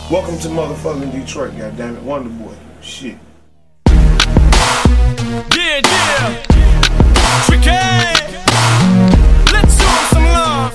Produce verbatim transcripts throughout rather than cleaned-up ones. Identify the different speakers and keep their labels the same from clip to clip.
Speaker 1: Welcome to motherfucking Detroit, goddammit. Wonder Boy. Shit.
Speaker 2: Yeah, yeah. Tricky. Let's show 'em some love.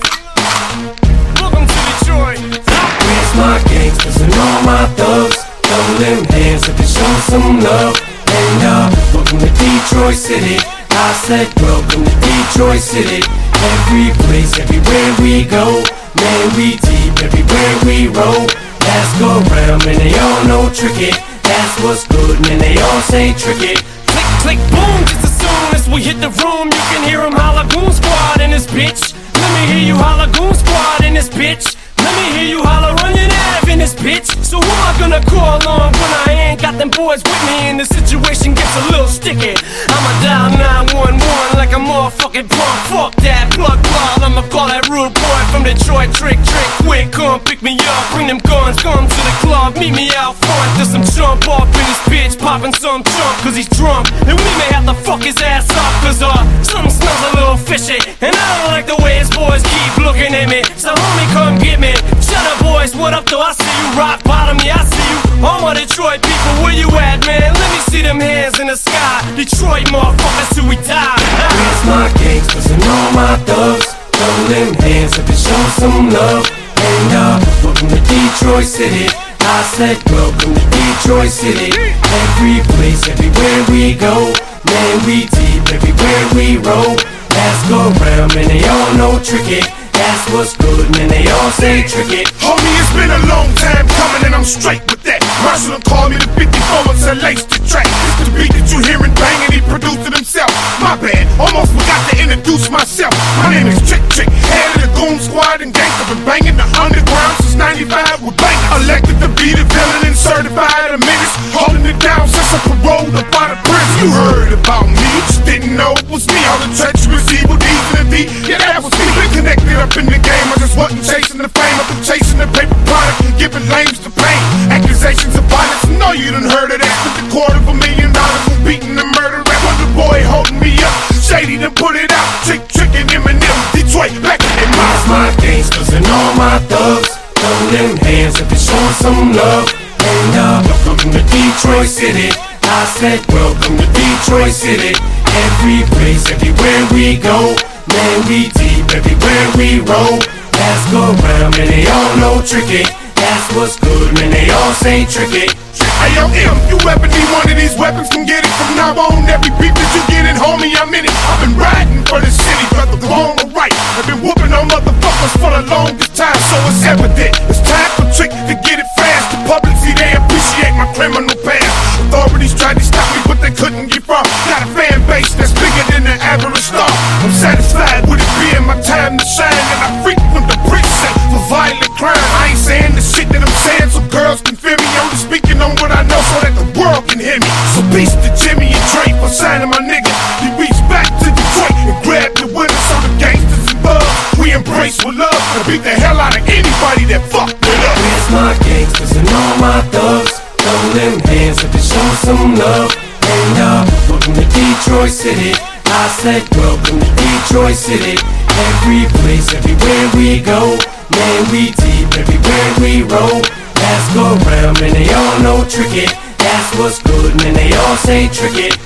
Speaker 2: Welcome to Detroit.
Speaker 3: Where's my gangsters and all my thugs? Throw them hands up and show some love. And uh, welcome to Detroit City. I said welcome to Detroit City. Every place, everywhere we go. Man, we deep everywhere we roll. Ask around, man, they all know tricky. That's what's good, man, they all say tricky.
Speaker 2: Click, click, boom, just as soon as we hit the room, you can hear 'em holla Goon Squad in this bitch. Let me hear you holla Goon Squad in this bitch. Let me hear you holla Run Your Nav in this bitch. So who am I gonna call on when I ain't got them boys with me and the situation gets a little sticky? I'ma dial nine one one like a motherfucking punk. Fuck that plug plug, I'ma call that rude boy from Detroit. Trick, trick, quick, come pick me up. Bring them guns, come to the club. Meet me out front, there's some jump off in this bitch. Popping some junk cause he's drunk. And we may have to fuck his ass up cause uh, something smells a little fishy. And I don't like the way his boys keep looking at me. So homie, come get me. Shut up boys, what up though? I see you rock bottom, yeah I see you. All my Detroit people, where you at man? Let me see them hands in the sky. Detroit motherfuckers till we die.
Speaker 3: Where's my gangsters and all my thugs? Throw them hands up and show some love. And uh, welcome to Detroit City. I said welcome to Detroit City. Every place, everywhere we go. Man, we deep everywhere we roll. Ask around, man, they all know tricky. That's what's good, man, they all say tricky.
Speaker 4: Homie, it's been a long time coming and I'm straight with that. Marshall called me the fifty-four and said lace the track. It's the beat that you hearing banging, he produced it himself. My bad, almost forgot to introduce myself. My name is Trick Trick, head of the Goon Squad and gangsta. Been banging the underground since ninety-five with banging. Elected to be the villain and certified a menace. Holding it down since I paroled up out of prison. You heard about me, you just didn't know it was me. All the treacherous evil deeds in the D, yeah that was me. Been connected up in the game, I just wasn't chasing the fame. I've been chasing the paper product and giving lames to pain. Accusations of violence, no you done heard of that. With the quarter of a million dollars for beating the murder rap. Wonder Boy holding me up, Shady done put it out. Trick, Trick and Eminem, Detroit back in my
Speaker 3: Where's my gangsters and all my thugs? Throw them hands up and show some love. And uh, welcome to Detroit City. I said welcome to Detroit City. Every place, everywhere we go. Man, we deep everywhere we roll. Ask around, man, they all know tricky. That's what's good, man, they all say tricky.
Speaker 4: Hey yo, M, you ever need one of these weapons? Come get it from now on. Every beat that you get in, homie, I'm in it. I've been riding for the city, whether wrong or right. I've been whooping on motherfuckers for the longest time, so it's evident. It's time for Trick to get it fast. The public see they appreciate my criminal past. Authorities tried to stop me, but they couldn't get far. Got a fan base that's bigger than the average star. I'm satisfied with it being my time to shine, and I frequent the precinct for violent crime. I ain't saying the shit that I'm saying so girls can feel me. I'm just speaking on what I know so that the world can hear me. So peace to Jimmy and Dre for signing my nigga. He reached back to Detroit and grabbed the winner. So the gangsters and thugs, we embrace with love and beat the hell out of anybody that fuck with us.
Speaker 3: Where's my gangsters and all my thugs? Throw them hands up and show some love. And uh, welcome to Detroit City. I said welcome to Detroit City. Every place, everywhere we go. Man, we deep everywhere we roll. Ask around, man, they all know tricky. That's what's good, man, they all say tricky.